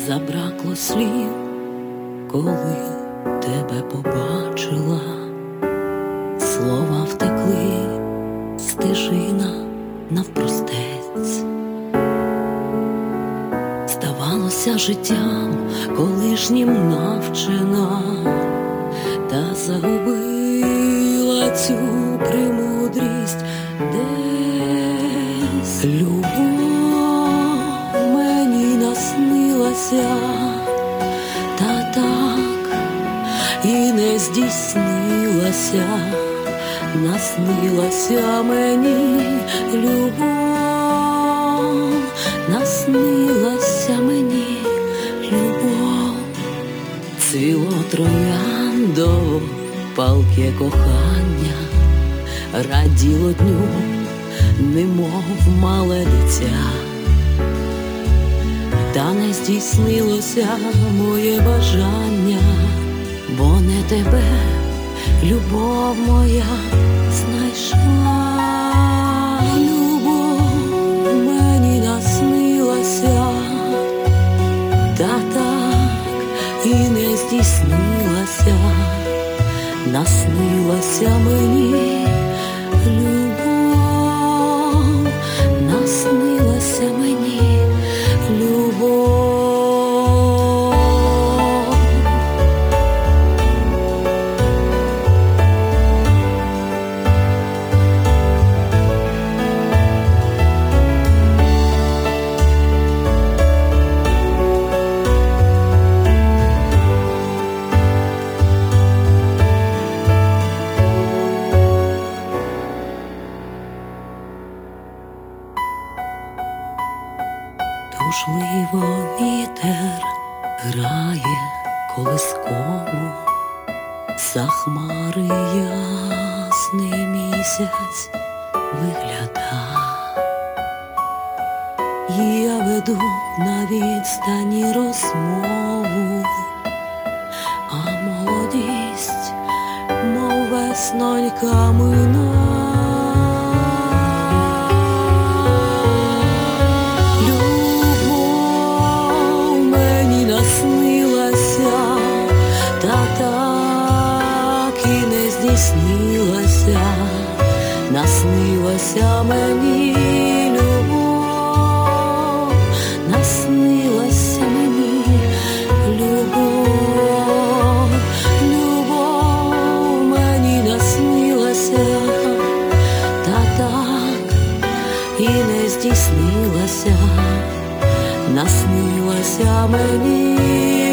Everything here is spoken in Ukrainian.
Забракло слів, коли тебе побачила, слова втекли, стежина навпростець. Здавалося життям колишнім навчена, та загубила цю премудрість десь. Любов мені наснилася, та так і не здійснилася. Наснилася мені любов, наснилася мені любов. Цвіло трояндо, палке кохання, раділо дню, немов мале дитя. Та не здійснилося моє бажання, бо не тебе, любов моя, знайшла. Любов мені наснилася, та так і не здійснилася. Наснилася мені любов, наснилася мені любов. Тужливо вітер грає колискову, за хмари ясний місяць вигляда. Я веду на відстані розмову, а молодість, мов веснонька мина. Здійснилася, наснилася мені любов, наснилася мені любов, любов мені наснилася, та так і не здійснилася, наснилася мені.